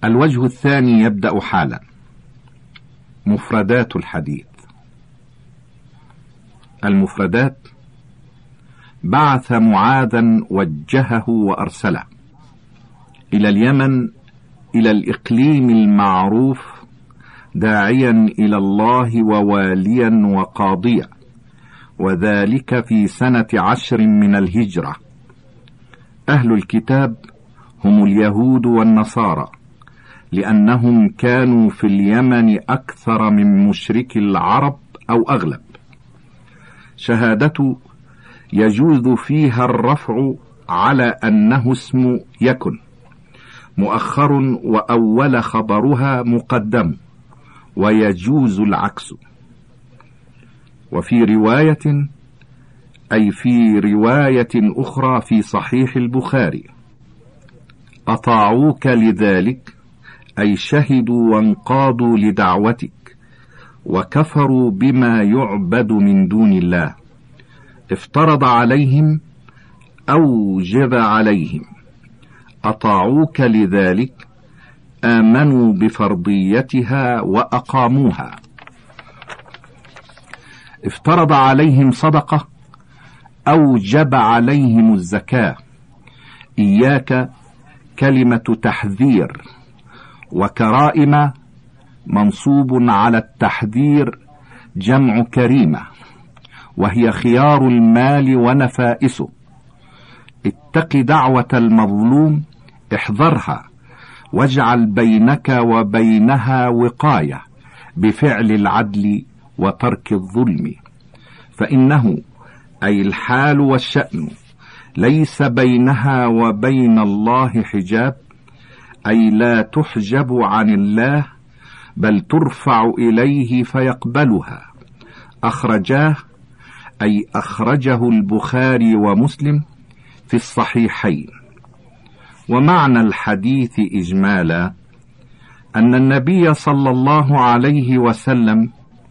الوجه الثاني يبدأ حالا. مفردات الحديث. المفردات: بعث معاذا وجهه وأرسله إلى اليمن، إلى الإقليم المعروف، داعيا إلى الله وواليا وقاضيا، وذلك في سنة 10 من الهجرة. أهل الكتاب هم اليهود والنصارى، لأنهم كانوا في اليمن أكثر من مشرك العرب أو أغلب. شهادة يجوز فيها الرفع على أنه اسم يكن مؤخر، وأول خبرها مقدم، ويجوز العكس. وفي رواية، أي في رواية أخرى في صحيح البخاري: أطاعوك لذلك، أي شهدوا وانقادوا لدعوتك، وكفروا بما يعبد من دون الله. افترض عليهم، أوجب عليهم. أطاعوك لذلك، آمنوا بفرضيتها وأقاموها. افترض عليهم صدقة، أوجب عليهم الزكاة. إياك كلمة تحذير، وكرائم منصوب على التحذير، جمع كريمة، وهي خيار المال ونفائسه. اتق دعوة المظلوم، احذرها، واجعل بينك وبينها وقاية بفعل العدل وترك الظلم، فإنه أي الحال والشأن ليس بينها وبين الله حجاب، أي لا تحجب عن الله، بل ترفع إليه فيقبلها. أخرجاه، أي أخرجه البخاري ومسلم في الصحيحين. ومعنى الحديث إجمالا أن النبي صلى الله عليه وسلم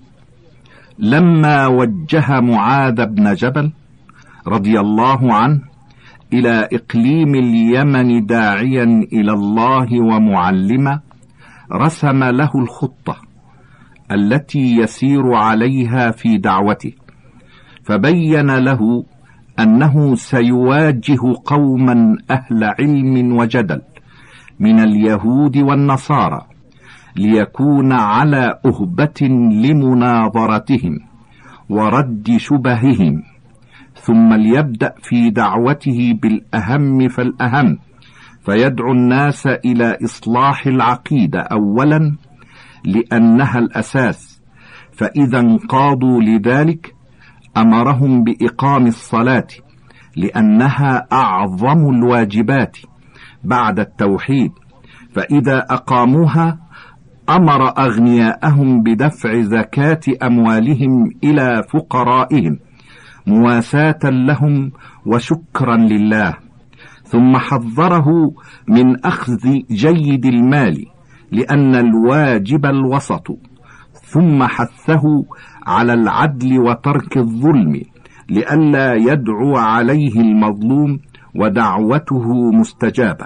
لما وجه معاذ بن جبل رضي الله عنه إلى إقليم اليمن داعيا إلى الله ومعلما، رسم له الخطة التي يسير عليها في دعوته، فبين له أنه سيواجه قوما أهل علم وجدل من اليهود والنصارى، ليكون على أهبة لمناظرتهم ورد شبههم، ثم ليبدأ في دعوته بالأهم فالأهم، فيدعو الناس إلى إصلاح العقيدة أولا، لأنها الأساس، فإذا انقادوا لذلك أمرهم بإقام الصلاة، لأنها أعظم الواجبات بعد التوحيد، فإذا أقاموها أمر أغنياءهم بدفع زكاة أموالهم إلى فقرائهم، مواساة لهم وشكرا لله، ثم حذره من أخذ جيد المال، لأن الواجب الوسط، ثم حثه على العدل وترك الظلم، لئلا يدعو عليه المظلوم ودعوته مستجابة.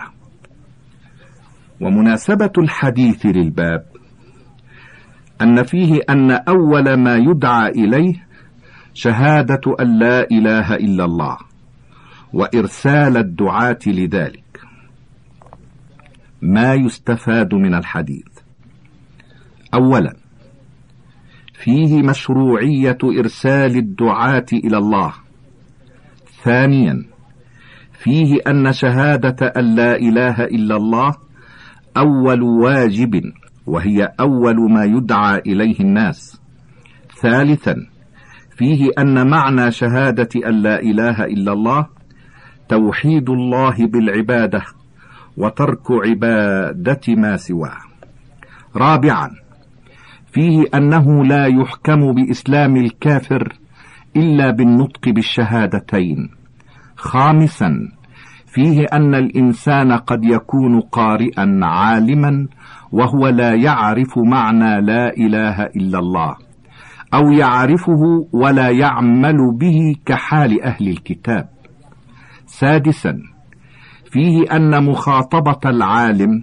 ومناسبة الحديث للباب أن فيه أن أول ما يدعى إليه شهادة أن لا إله إلا الله، وإرسال الدعاة لذلك. ما يستفاد من الحديث: أولا، فيه مشروعية إرسال الدعاة إلى الله. ثانيا، فيه أن شهادة أن لا إله إلا الله أول واجب، وهي أول ما يدعى إليه الناس. ثالثا، فيه أن معنى شهادة أن لا إله إلا الله توحيد الله بالعبادة وترك عبادة ما سواه. رابعا، فيه أنه لا يحكم بإسلام الكافر إلا بالنطق بالشهادتين. خامسا، فيه أن الإنسان قد يكون قارئا عالما وهو لا يعرف معنى لا إله إلا الله، أو يعرفه ولا يعمل به كحال أهل الكتاب. سادسا، فيه أن مخاطبة العالم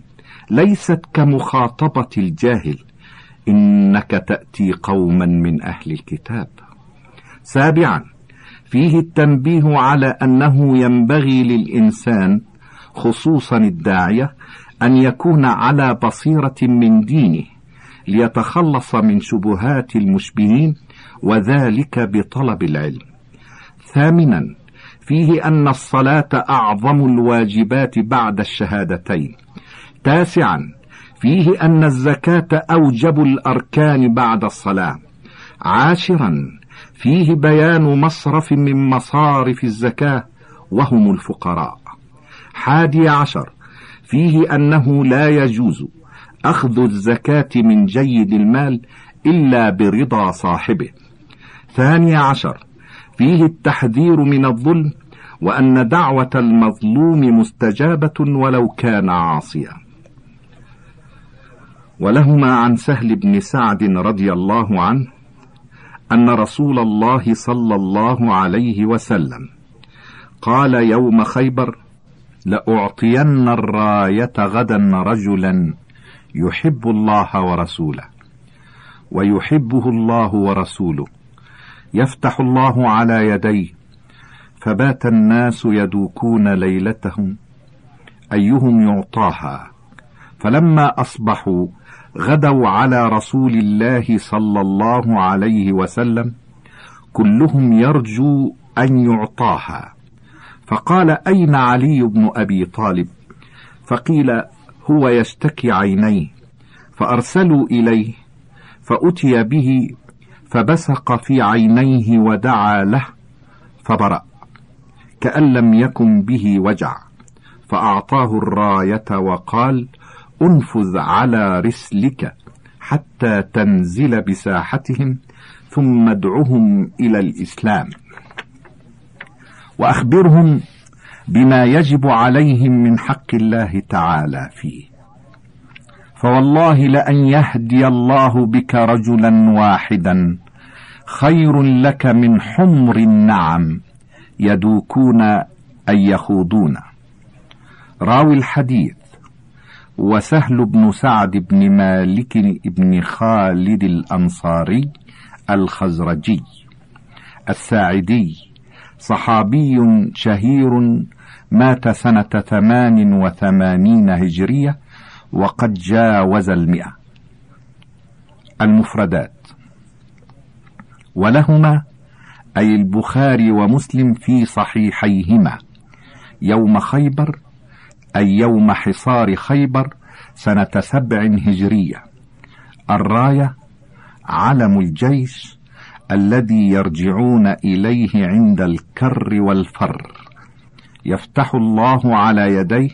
ليست كمخاطبة الجاهل: إنك تأتي قوما من أهل الكتاب. 7. فيه التنبيه على أنه ينبغي للإنسان خصوصا الداعية أن يكون على بصيرة من دينه ليتخلص من شبهات المشبهين، وذلك بطلب العلم. 8. فيه أن الصلاة أعظم الواجبات بعد الشهادتين. 9. فيه أن الزكاة أوجب الأركان بعد الصلاة. 10. فيه بيان مصرف من مصارف الزكاة وهم الفقراء. 11. فيه أنه لا يجوز أخذ الزكاة من جيد المال إلا برضا صاحبه. 12. فيه التحذير من الظلم، وأن دعوة المظلوم مستجابة ولو كان عاصيا. ولهما عن سهل بن سعد رضي الله عنه أن رسول الله صلى الله عليه وسلم قال يوم خيبر: لأعطين الراية غدا رجلا يحب الله ورسوله ويحبه الله ورسوله، يفتح الله على يديه، فبات الناس يدوكون ليلتهم أيهم يعطاها، فلما أصبحوا غدوا على رسول الله صلى الله عليه وسلم كلهم يرجو أن يعطاها، فقال: أين علي بن أبي طالب؟ فقيل: هو يشتكي عينيه، فأرسلوا إليه، فأتي به فبصق في عينيه ودعا له فبرأ كأن لم يكن به وجع، فأعطاه الراية وقال: انفذ على رسلك حتى تنزل بساحتهم، ثم ادعهم إلى الإسلام، وأخبرهم بما يجب عليهم من حق الله تعالى فيه، فوالله لأن يهدي الله بك رجلا واحدا خير لك من حمر النعم يدوكون أن يخوضون. راوي الحديث وسهل بن سعد بن مالك بن خالد الأنصاري الخزرجي الساعدي، صحابي شهير، مات سنة 88 هجرية وقد جاوز 100. المفردات: ولهما أي البخاري ومسلم في صحيحيهما يوم خيبر أي يوم حصار خيبر سنة 7 هجرية. الراية علم الجيش الذي يرجعون إليه عند الكر والفر. يفتح الله على يديه،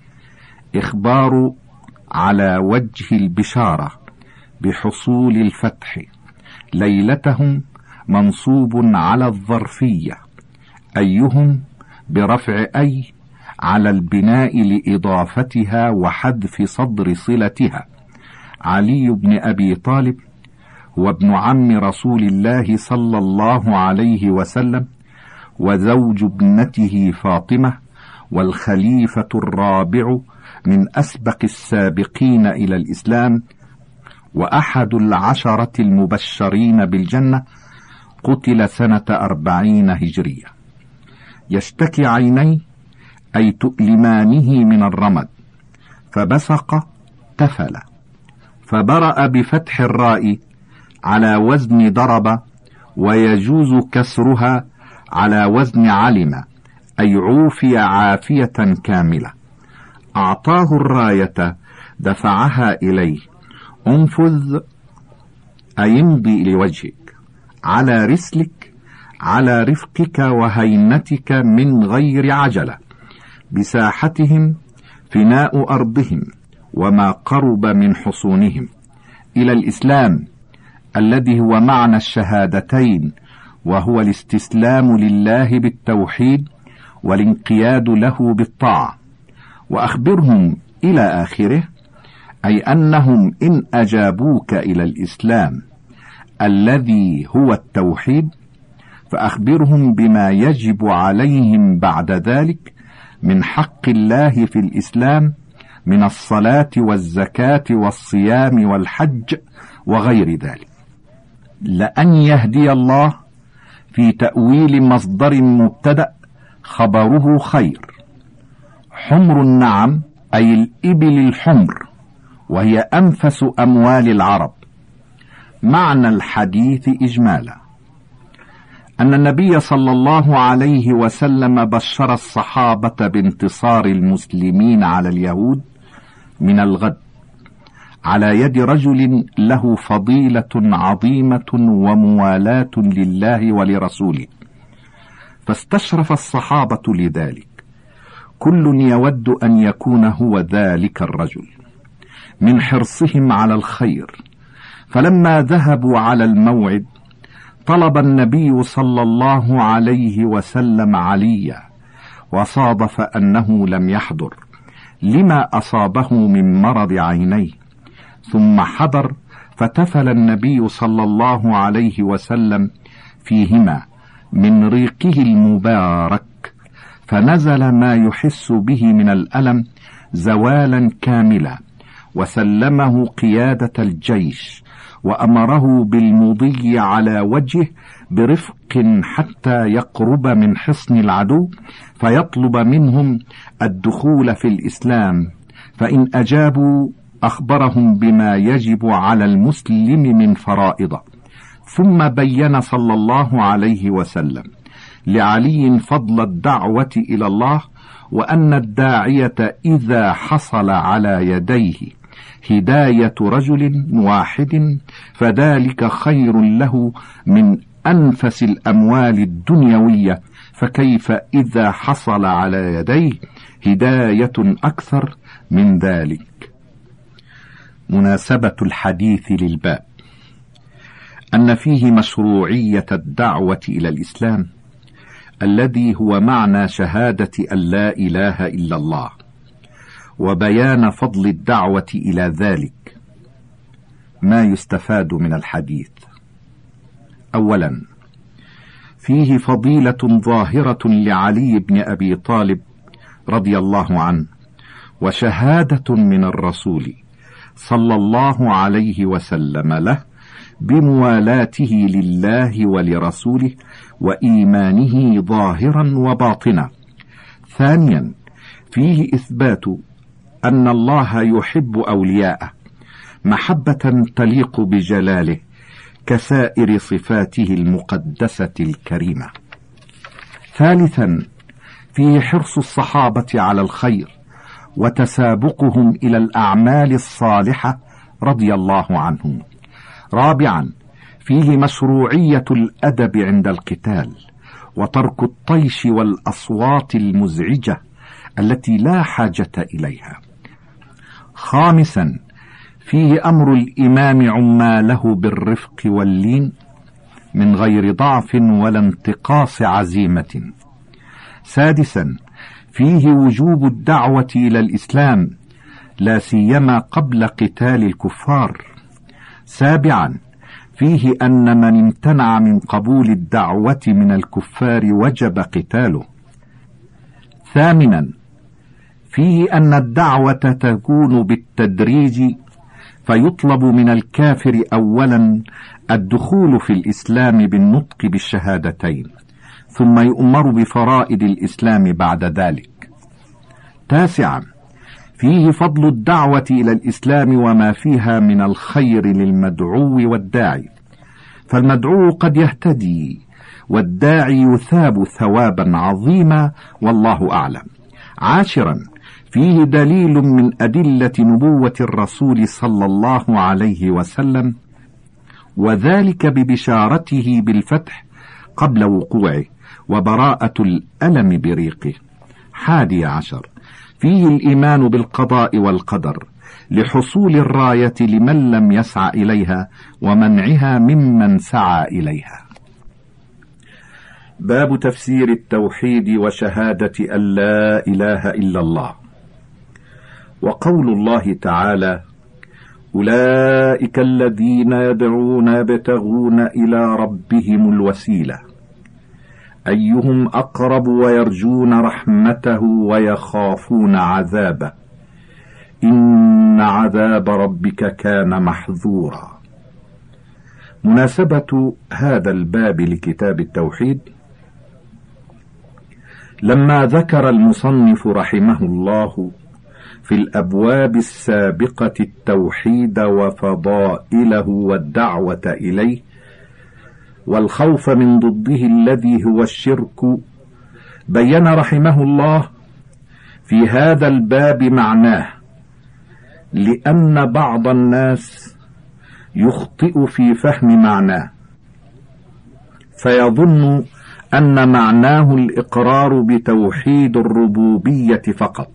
إخبار على وجه البشارة بحصول الفتح. ليلتهم منصوب على الظرفية، أيهم برفع أي على البناء لإضافتها وحذف صدر صلتها. علي بن أبي طالب هو ابن عم رسول الله صلى الله عليه وسلم، وزوج ابنته فاطمة، والخليفة الرابع من أسبق السابقين إلى الإسلام، وأحد 10 المبشرين بالجنة. قتل سنة 40 هجرية. يشتكي عينيه أي تؤلمانه من الرمد، فبصق تفل، فبرأ بفتح الراء على وزن ضرب، ويجوز كسرها على وزن علم، أي عوفي عافية كاملة. أعطاه الراية دفعها إليه، انفذ أي امضي لوجهك، على رسلك على رفقك وهينتك من غير عجلة، بساحتهم فناء أرضهم وما قرب من حصونهم، إلى الإسلام الذي هو معنى الشهادتين، وهو الاستسلام لله بالتوحيد والانقياد له بالطاعة. وأخبرهم إلى آخره، أي أنهم إن أجابوك إلى الإسلام الذي هو التوحيد، فأخبرهم بما يجب عليهم بعد ذلك من حق الله في الإسلام، من الصلاة والزكاة والصيام والحج وغير ذلك. لأن يهدي الله في تأويل مصدر مبتدأ خبره خير. حمر النعم أي الإبل الحمر، وهي أنفس أموال العرب. معنى الحديث إجمالا أن النبي صلى الله عليه وسلم بشر الصحابة بانتصار المسلمين على اليهود من الغد على يد رجل له فضيلة عظيمة وموالاة لله ولرسوله، فاستشرف الصحابة لذلك، كل يود أن يكون هو ذلك الرجل من حرصهم على الخير. فلما ذهبوا على الموعد طلب النبي صلى الله عليه وسلم عليا، وصادف أنه لم يحضر لما أصابه من مرض عينيه، ثم حضر فتفل النبي صلى الله عليه وسلم فيهما من ريقه المبارك، فنزل ما يحس به من الألم زوالا كاملا، وسلمه قيادة الجيش، وأمره بالمضي على وجهه برفق حتى يقرب من حصن العدو، فيطلب منهم الدخول في الإسلام، فإن أجابوا أخبرهم بما يجب على المسلم من فرائضه. ثم بين صلى الله عليه وسلم لعلي فضل الدعوة إلى الله، وأن الداعية إذا حصل على يديه هداية رجل واحد فذلك خير له من أنفس الأموال الدنيوية، فكيف إذا حصل على يديه هداية أكثر من ذلك. مناسبة الحديث للباب أن فيه مشروعية الدعوة إلى الإسلام الذي هو معنى شهادة أن لا إله إلا الله، وبيان فضل الدعوة إلى ذلك. ما يستفاد من الحديث: أولا، فيه فضيلة ظاهرة لعلي بن أبي طالب رضي الله عنه، وشهادة من الرسول صلى الله عليه وسلم له بموالاته لله ولرسوله وإيمانه ظاهرا وباطنا. ثانيا، فيه إثبات أن الله يحب أولياءه محبة تليق بجلاله كسائر صفاته المقدسة الكريمة. ثالثا، فيه حرص الصحابة على الخير وتسابقهم إلى الأعمال الصالحة رضي الله عنهم. رابعا، فيه مشروعية الأدب عند القتال وترك الطيش والأصوات المزعجة التي لا حاجة إليها. خامسا، فيه أمر الإمام عماله بالرفق واللين من غير ضعف ولا انتقاص عزيمة. سادسا، فيه وجوب الدعوة إلى الإسلام لا سيما قبل قتال الكفار. سابعا، فيه أن من امتنع من قبول الدعوة من الكفار وجب قتاله. ثامنا، فيه أن الدعوة تكون بالتدريج، فيطلب من الكافر أولا الدخول في الإسلام بالنطق بالشهادتين، ثم يؤمر بفرائض الإسلام بعد ذلك. تاسعا، فيه فضل الدعوة إلى الإسلام وما فيها من الخير للمدعو والداعي، فالمدعو قد يهتدي والداعي يثاب ثوابا عظيما والله أعلم. عاشرا، فيه دليل من أدلة نبوة الرسول صلى الله عليه وسلم، وذلك ببشارته بالفتح قبل وقوعه وبراءة الألم بريقه. 11، فيه الإيمان بالقضاء والقدر لحصول الراية لمن لم يسعى إليها ومنعها ممن سعى إليها. باب تفسير التوحيد وشهادة أن لا إله إلا الله. وقول الله تعالى: أولئك الذين يدعون يبتغون إلى ربهم الوسيلة أيهم أقرب ويرجون رحمته ويخافون عذابه إن عذاب ربك كان محذورا. مناسبة هذا الباب لكتاب التوحيد: لما ذكر المصنف رحمه الله في الأبواب السابقة التوحيد وفضائله والدعوة إليه والخوف من ضده الذي هو الشرك، بين رحمه الله في هذا الباب معناه، لأن بعض الناس يخطئ في فهم معناه فيظن أن معناه الإقرار بتوحيد الربوبية فقط،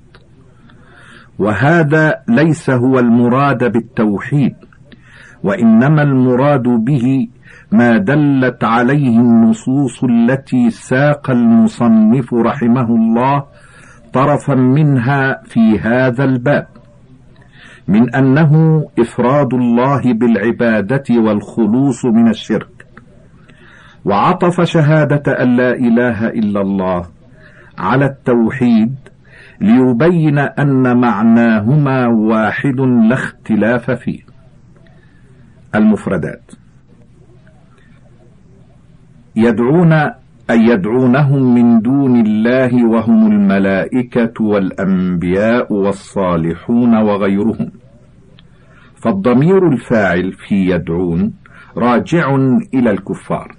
وهذا ليس هو المراد بالتوحيد، وإنما المراد به ما دلت عليه النصوص التي ساق المصنف رحمه الله طرفا منها في هذا الباب، من أنه إفراد الله بالعبادة والخلوص من الشرك، وعطف شهادة أن لا إله إلا الله على التوحيد ليبين أن معناهما واحد لا اختلاف فيه. المفردات: يدعونهم من دون الله وهم الملائكة والأنبياء والصالحون وغيرهم، فالضمير الفاعل في يدعون راجع إلى الكفار.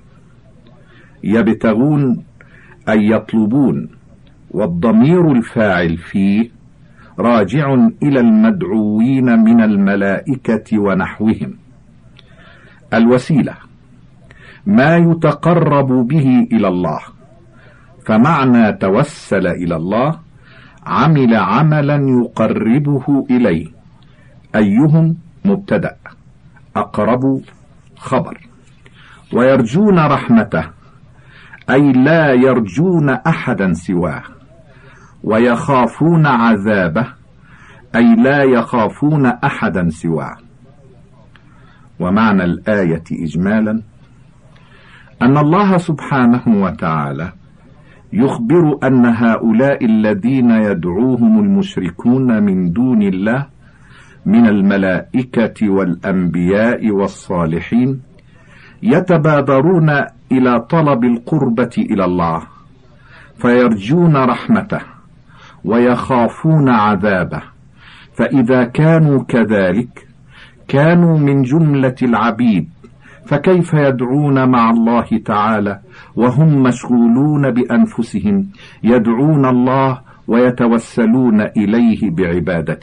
يبتغون أي يطلبون، والضمير الفاعل فيه راجع إلى المدعوين من الملائكة ونحوهم. الوسيلة ما يتقرب به إلى الله، فمعنى توسل إلى الله عمل عملا يقربه إليه. أيهم مبتدأ، أقرب خبر. ويرجون رحمته أي لا يرجون أحدا سواه، ويخافون عذابه أي لا يخافون أحدا سواه. ومعنى الآية إجمالا أن الله سبحانه وتعالى يخبر أن هؤلاء الذين يدعوهم المشركون من دون الله من الملائكة والأنبياء والصالحين يتبادرون إلى طلب القربة إلى الله، فيرجون رحمته ويخافون عذابه، فإذا كانوا كذلك كانوا من جملة العبيد، فكيف يدعون مع الله تعالى وهم مشغولون بأنفسهم يدعون الله ويتوسلون إليه بعبادته؟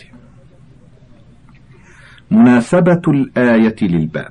مناسبة الآية للباب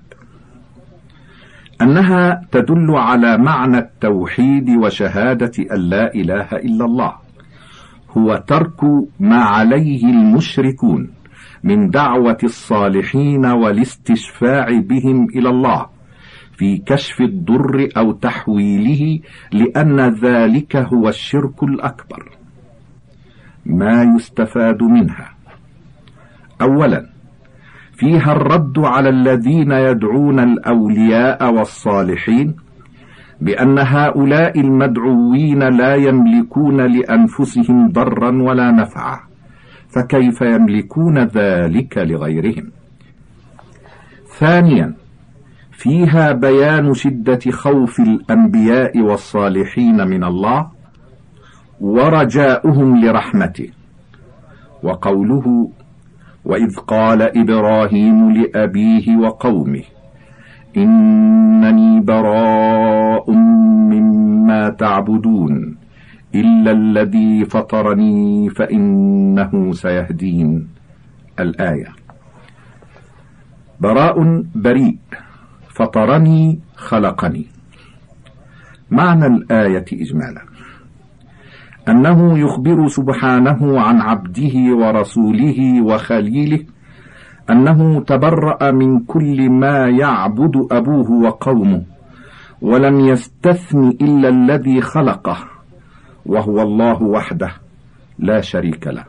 أنها تدل على معنى التوحيد وشهادة أن لا إله إلا الله، هو ترك ما عليه المشركون من دعوة الصالحين والاستشفاع بهم إلى الله في كشف الضر أو تحويله، لأن ذلك هو الشرك الأكبر. ما يستفاد منها: أولا، فيها الرد على الذين يدعون الأولياء والصالحين بأن هؤلاء المدعوين لا يملكون لأنفسهم ضرا ولا نفعا، فكيف يملكون ذلك لغيرهم؟ ثانيا، فيها بيان شدة خوف الأنبياء والصالحين من الله ورجاؤهم لرحمته، وقوله: وإذ قال إبراهيم لأبيه وقومه إنني براء مما تعبدون إلا الذي فطرني فإنه سيهدين. الآية. براء بريء، فطرني خلقني. معنى الآية إجمالا أنه يخبر سبحانه عن عبده ورسوله وخليله أنه تبرأ من كل ما يعبد أبوه وقومه، ولم يستثن إلا الذي خلقه، وهو الله وحده لا شريك له.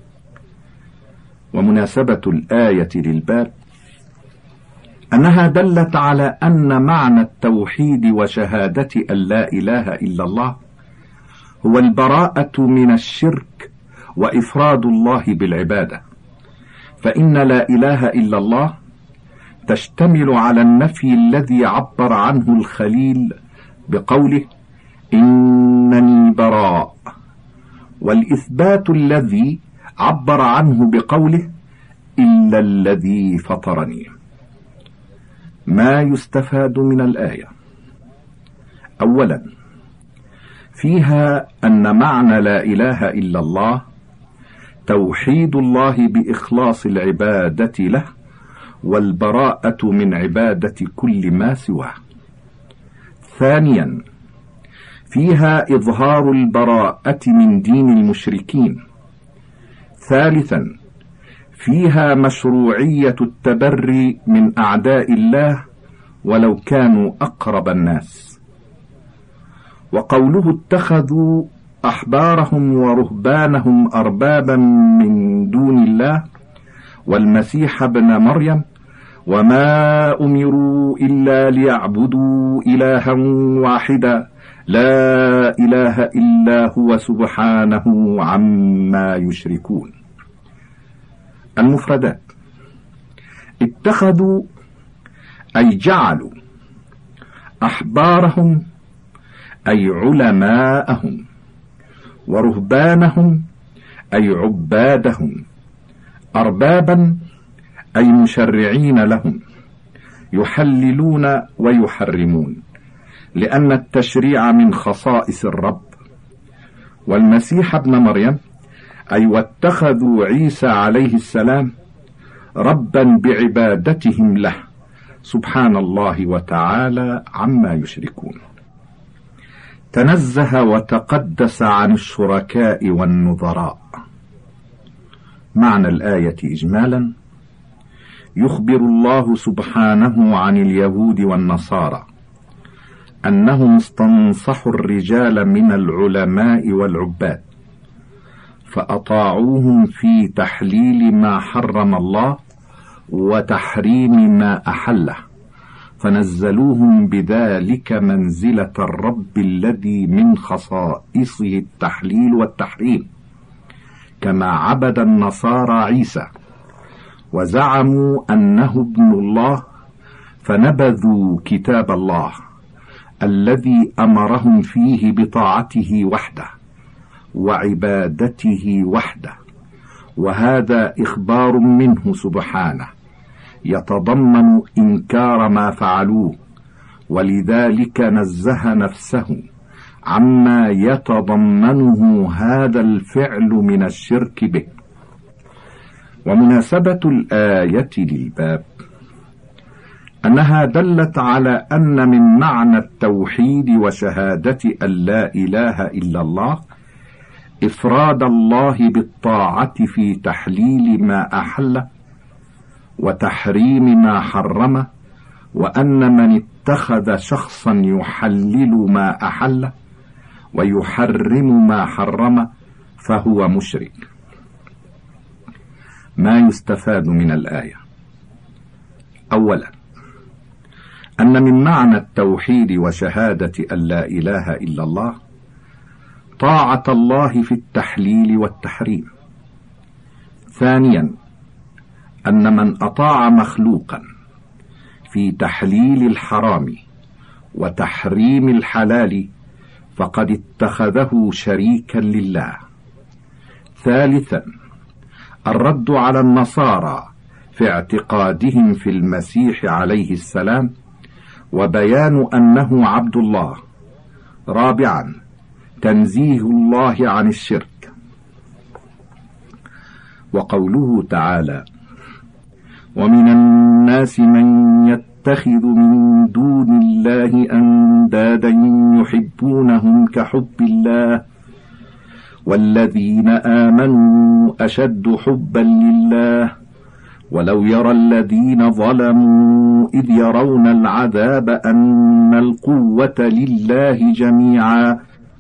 ومناسبة الآية للباب أنها دلت على أن معنى التوحيد وشهادة أن لا إله إلا الله هو البراءة من الشرك وإفراد الله بالعبادة، فإن لا إله إلا الله تشتمل على النفي الذي عبر عنه الخليل بقوله إنني براء، والإثبات الذي عبر عنه بقوله إلا الذي فطرني. ما يستفاد من الآية: أولا، فيها أن معنى لا إله إلا الله توحيد الله بإخلاص العبادة له والبراءة من عبادة كل ما سواه. ثانيا، فيها إظهار البراءة من دين المشركين. ثالثا، فيها مشروعية التبري من أعداء الله ولو كانوا أقرب الناس. وقوله اتخذوا أحبارهم ورهبانهم أربابا من دون الله والمسيح ابن مريم وما أمروا إلا ليعبدوا إلها واحدا لا إله إلا هو سبحانه عما يشركون. المفردات: اتخذوا أي جعلوا، أحبارهم أي علماءهم، ورهبانهم أي عبادهم، أربابا أي مشرعين لهم، يحللون ويحرمون، لأن التشريع من خصائص الرب. والمسيح ابن مريم أي واتخذوا عيسى عليه السلام ربا بعبادتهم له سبحان الله وتعالى عما يشركون. تنزه وتقدس عن الشركاء والنظراء. معنى الآية إجمالا: يخبر الله سبحانه عن اليهود والنصارى أنهم استنصحوا الرجال من العلماء والعباد فأطاعوهم في تحليل ما حرم الله وتحريم ما أحله، فنزلوهم بذلك منزلة الرب الذي من خصائصه التحليل والتحريم، كما عبد النصارى عيسى وزعموا أنه ابن الله، فنبذوا كتاب الله الذي أمرهم فيه بطاعته وحده وعبادته وحده، وهذا إخبار منه سبحانه يتضمن إنكار ما فعلوه، ولذلك نزه نفسه عما يتضمنه هذا الفعل من الشرك به. ومناسبة الآية للباب أنها دلت على أن من معنى التوحيد وشهادة أن لا إله إلا الله إفراد الله بالطاعة في تحليل ما أحله وتحريم ما حرمه، وأن من اتخذ شخصا يحلل ما أحله ويحرم ما حرمه فهو مشرك. ما يستفاد من الآية: أولا، أن من معنى التوحيد وشهادة أن لا إله إلا الله طاعة الله في التحليل والتحريم. ثانيا، أن من أطاع مخلوقا في تحليل الحرام وتحريم الحلال فقد اتخذه شريكا لله. ثالثا، الرد على النصارى في اعتقادهم في المسيح عليه السلام وبيان أنه عبد الله. رابعا، تنزيه الله عن الشرك. وقوله تعالى: ومن الناس من يتخذ من دون الله أندادا يحبونهم كحب الله والذين آمنوا أشد حبا لله ولو يرى الذين ظلموا إذ يرون العذاب أن القوة لله جميعا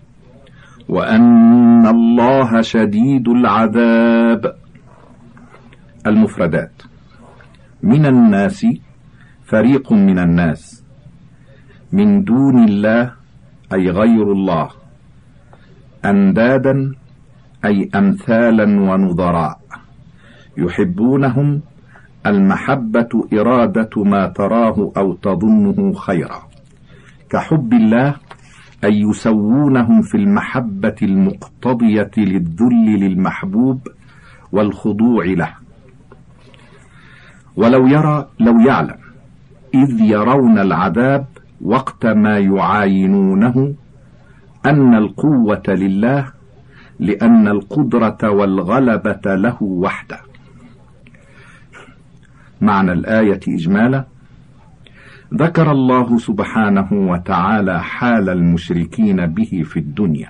وأن الله شديد العذاب. المفردات: من الناس فريق من الناس، من دون الله أي غير الله، أندادا أي أمثالا ونظراء، يحبونهم المحبة إرادة ما تراه أو تظنه خيرا، كحب الله أي يسوونهم في المحبة المقتضية للذل للمحبوب والخضوع له. ولو يعلم إذ يرون العذاب وقت ما يعاينونه أن القوة لله، لأن القدرة والغلبة له وحده. معنى الآية إجمالا: ذكر الله سبحانه وتعالى حال المشركين به في الدنيا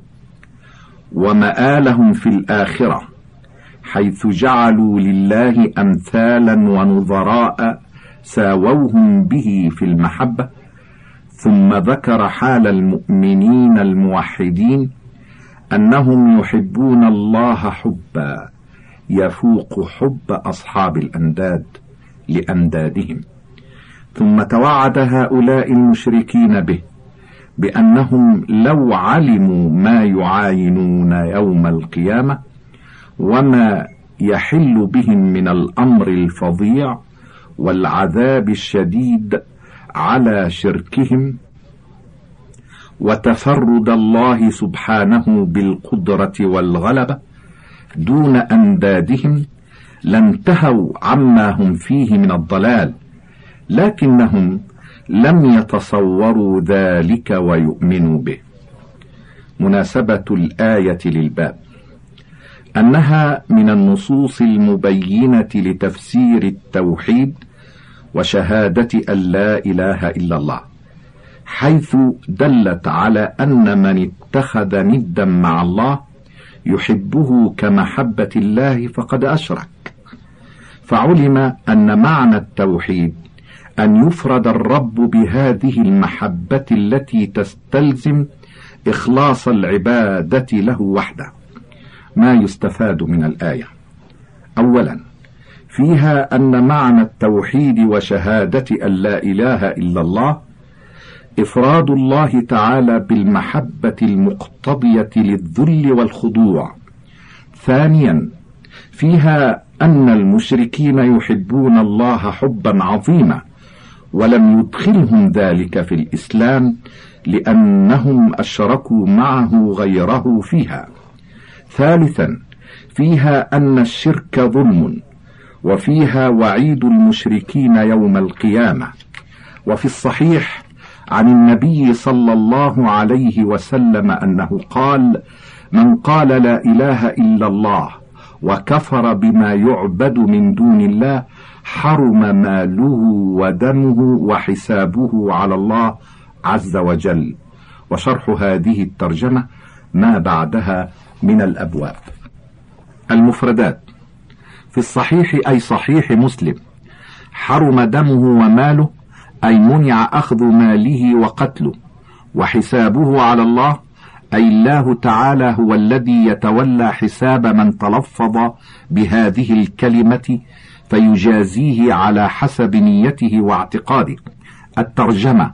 ومآلهم في الآخرة، حيث جعلوا لله أمثالا ونظراء ساووهم به في المحبة، ثم ذكر حال المؤمنين الموحدين أنهم يحبون الله حبا يفوق حب أصحاب الأنداد لأندادهم، ثم توعد هؤلاء المشركين به بأنهم لو علموا ما يعاينون يوم القيامة وما يحل بهم من الأمر الفظيع والعذاب الشديد على شركهم وتفرد الله سبحانه بالقدرة والغلبة دون أندادهم، لانتهوا عما هم فيه من الضلال، لكنهم لم يتصوروا ذلك ويؤمنوا به. مناسبة الآية للباب أنها من النصوص المبينة لتفسير التوحيد وشهادة أن لا إله إلا الله، حيث دلت على أن من اتخذ ندا مع الله يحبه كمحبة الله فقد أشرك. فعلم أن معنى التوحيد أن يفرد الرب بهذه المحبة التي تستلزم إخلاص العبادة له وحده. ما يستفاد من الآية: أولا، فيها أن معنى التوحيد وشهادة أن لا إله إلا الله إفراد الله تعالى بالمحبة المقتضية للذل والخضوع. ثانيا، فيها أن المشركين يحبون الله حبا عظيما ولم يدخلهم ذلك في الإسلام لأنهم أشركوا معه غيره فيها. ثالثا، فيها أن الشرك ظلم، وفيها وعيد المشركين يوم القيامة. وفي الصحيح عن النبي صلى الله عليه وسلم أنه قال: من قال لا إله إلا الله وكفر بما يعبد من دون الله حرم ماله ودمه وحسابه على الله عز وجل. وشرح هذه الترجمة ما بعدها من الأبواب. المفردات: في الصحيح أي صحيح مسلم: حرم دمه وماله أي منع أخذ ماله وقتله، وحسابه على الله أي الله تعالى هو الذي يتولى حساب من تلفظ بهذه الكلمة فيجازيه على حسب نيته واعتقاده. الترجمة: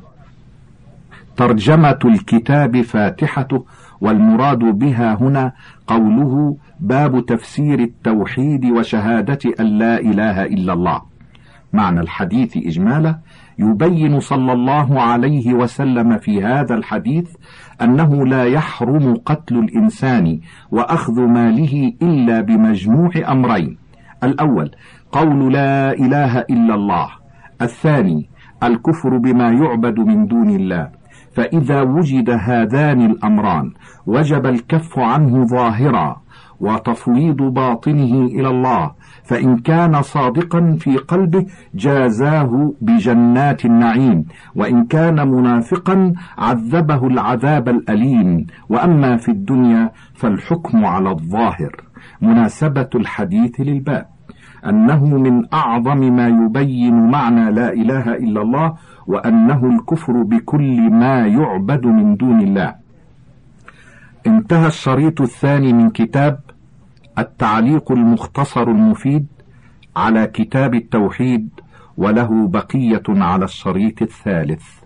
ترجمة الكتاب فاتحته، والمراد بها هنا قوله باب تفسير التوحيد وشهادة أن لا إله إلا الله. معنى الحديث إجمالا: يبين صلى الله عليه وسلم في هذا الحديث أنه لا يحرم قتل الإنسان وأخذ ماله إلا بمجموع أمرين: الأول قول لا إله إلا الله، الثاني الكفر بما يعبد من دون الله. فإذا وجد هذان الأمران وجب الكف عنه ظاهرا وتفويض باطنه إلى الله، فإن كان صادقا في قلبه جازاه بجنات النعيم، وإن كان منافقا عذبه العذاب الأليم. وأما في الدنيا فالحكم على الظاهر. مناسبة الحديث للباب أنه من أعظم ما يبين معنى لا إله إلا الله، وأنه الكفر بكل ما يعبد من دون الله. انتهى الشريط الثاني من كتاب التعليق المختصر المفيد على كتاب التوحيد، وله بقية على الشريط الثالث.